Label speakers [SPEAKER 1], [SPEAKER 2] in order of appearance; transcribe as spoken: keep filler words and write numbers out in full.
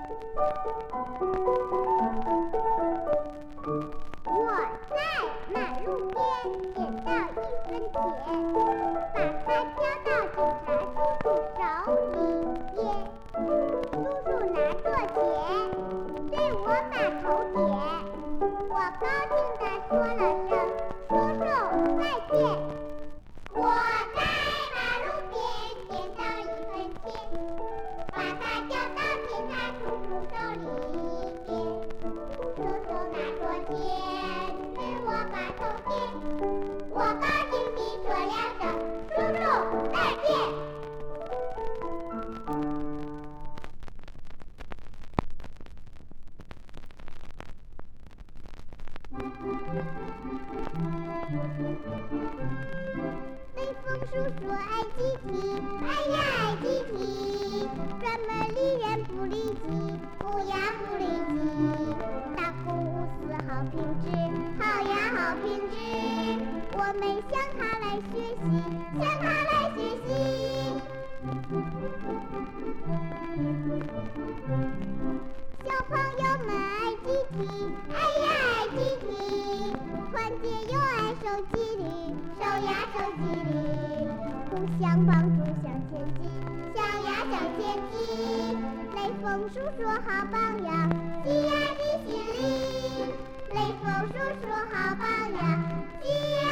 [SPEAKER 1] 我在马路边捡到一分钱，把它交到警察叔叔手里边。叔叔拿着钱，对我把头点。我高兴地说了声叔叔再见。我在马路边捡到一分钱，把它交到警察叔叔手里边。叔叔拿着钱，对我把头点。我高兴地说了声叔叔再见。雷锋叔叔爱集体，哎呀爱集体，专门理人不理己，不呀不理己，大公无私好品质，好呀好品质，我们向他来学习，向他来学习。小朋友们爱集体，哎呀爱集体，团结友爱手机里，手呀手机里，互相帮助向前进，向呀向前进。雷锋叔叔好榜样，记呀记心里，雷锋叔叔好榜样，记呀